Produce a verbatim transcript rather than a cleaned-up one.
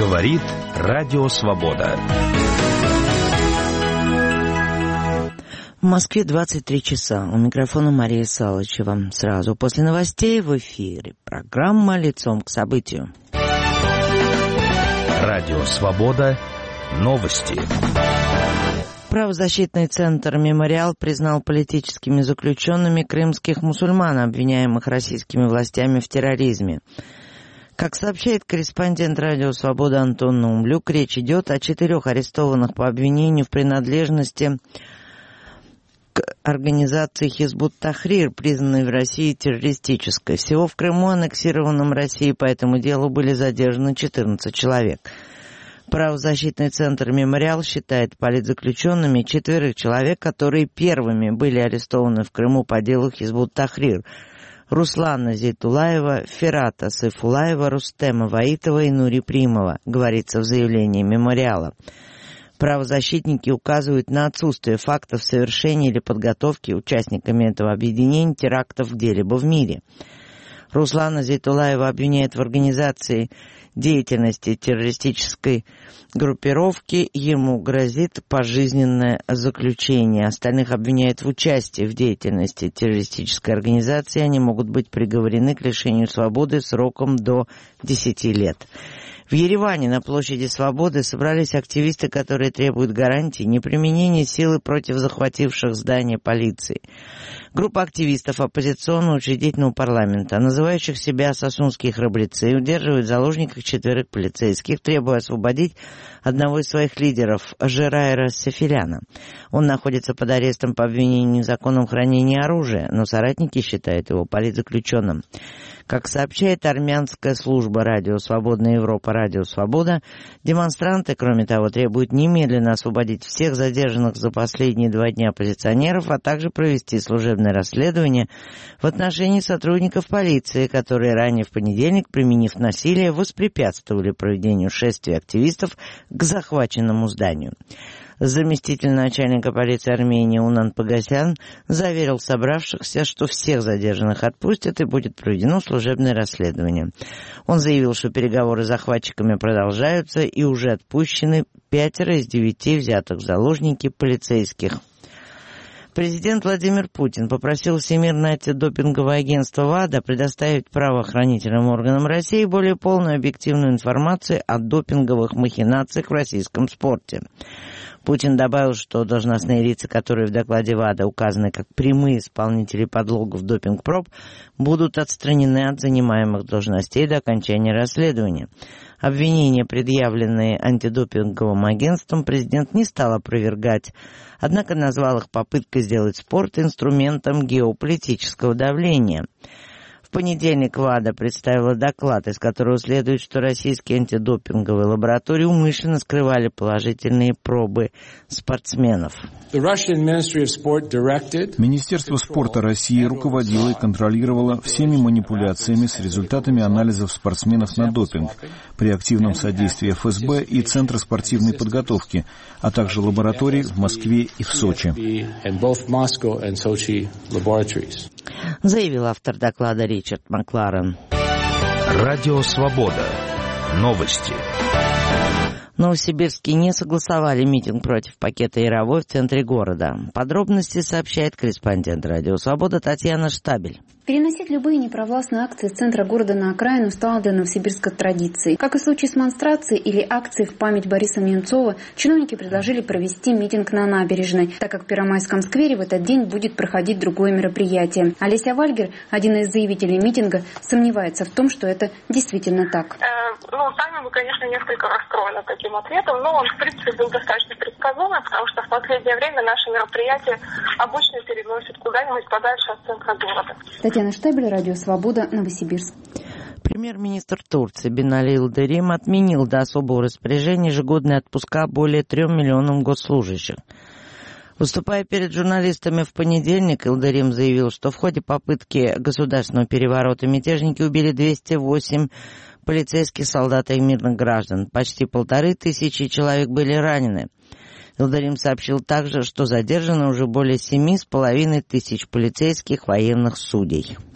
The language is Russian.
Говорит Радио Свобода. В Москве двадцать три часа. У микрофона Мария Салычева. Сразу после новостей в эфире программа «Лицом к событию». Радио Свобода. Новости. Правозащитный центр «Мемориал» признал политическими заключенными крымских мусульман, обвиняемых российскими властями в терроризме. Как сообщает корреспондент «Радио Свобода» Антон Наумлюк, речь идет о четырех арестованных по обвинению в принадлежности к организации «Хизбут-Тахрир», признанной в России террористической. Всего в Крыму, аннексированном Россией, по этому делу были задержаны четырнадцать человек. Правозащитный центр «Мемориал» считает политзаключенными четверых человек, которые первыми были арестованы в Крыму по делу «Хизбут-Тахрир». Руслана Зейтулаева, Ферата Сайфулаева, Рустема Ваитова и Нури Примова, говорится в заявлении «Мемориала». Правозащитники указывают на отсутствие фактов совершения или подготовки участниками этого объединения терактов где-либо в мире. Руслана Зейтулаева обвиняет в организации деятельности террористической группировки. Ему грозит пожизненное заключение. Остальных обвиняют в участии в деятельности террористической организации. Они могут быть приговорены к лишению свободы сроком до десяти лет. В Ереване на площади Свободы собрались активисты, которые требуют гарантий неприменения силы против захвативших здание полиции. Группа активистов оппозиционного учредительного парламента, называющих себя «Сосунские храбрецы», удерживают в заложниках четверых полицейских, требуя освободить одного из своих лидеров, Жерайра Сефеляна. Он находится под арестом по обвинению в незаконном хранении оружия, но соратники считают его политзаключенным. Как сообщает армянская служба «Радио Свободная Европа», «Радио Свобода», демонстранты, кроме того, требуют немедленно освободить всех задержанных за последние два дня оппозиционеров, а также провести служебное расследование в отношении сотрудников полиции, которые ранее в понедельник, применив насилие, воспрепятствовали проведению шествия активистов к захваченному зданию. Заместитель начальника полиции Армении Унан Погосян заверил собравшихся, что всех задержанных отпустят и будет проведено служебное расследование. Он заявил, что переговоры с захватчиками продолжаются и уже отпущены пятеро из девяти взятых в заложники полицейских. Президент Владимир Путин попросил Всемирное антидопинговое агентство ВАДА предоставить правоохранительным органам России более полную объективную информацию о допинговых махинациях в российском спорте. Путин добавил, что должностные лица, которые в докладе ВАДА указаны как прямые исполнители подлогов допинг-проб, будут отстранены от занимаемых должностей до окончания расследования. Обвинения, предъявленные антидопинговым агентством, президент не стал опровергать, однако назвал их попыткой сделать спорт инструментом геополитического давления. В понедельник ВАДА представила доклад, из которого следует, что российские антидопинговые лаборатории умышленно скрывали положительные пробы спортсменов. Министерство спорта России руководило и контролировало всеми манипуляциями с результатами анализов спортсменов на допинг при активном содействии эф эс бэ и Центра спортивной подготовки, а также лабораторий в Москве и в Сочи. Заявил автор доклада Ричард Макларен. Радио Свобода. Новости. В Новосибирске не согласовали митинг против пакета Яровой в центре города. Подробности сообщает корреспондент «Радио Свобода» Татьяна Штабель. Переносить любые непровластные акции с центра города на окраину стало для Новосибирска традицией. Как и в случае с монстрацией или акцией в память Бориса Немцова, чиновники предложили провести митинг на набережной, так как в Первомайском сквере в этот день будет проходить другое мероприятие. Олеся Вальгер, один из заявителей митинга, сомневается в том, что это действительно так. Э, ну, сами мы, конечно, несколько расстроены таким ответом, но он, в принципе, был достаточно предсказуемый, потому что в последнее время наши мероприятия обычно переносят куда-нибудь подальше от центра города. Татьяна Штабель, Радио Свобода, Новосибирск. Премьер-министр Турции Бинали Йылдырым отменил до особого распоряжения ежегодные отпуска более трем миллионам госслужащих. Выступая перед журналистами в понедельник, Йылдырым заявил, что в ходе попытки государственного переворота мятежники убили двести восемь полицейских, солдат и мирных граждан. Почти полторы тысячи человек были ранены. Йылдырым сообщил также, что задержано уже более семи с половиной тысяч полицейских, военных, судей.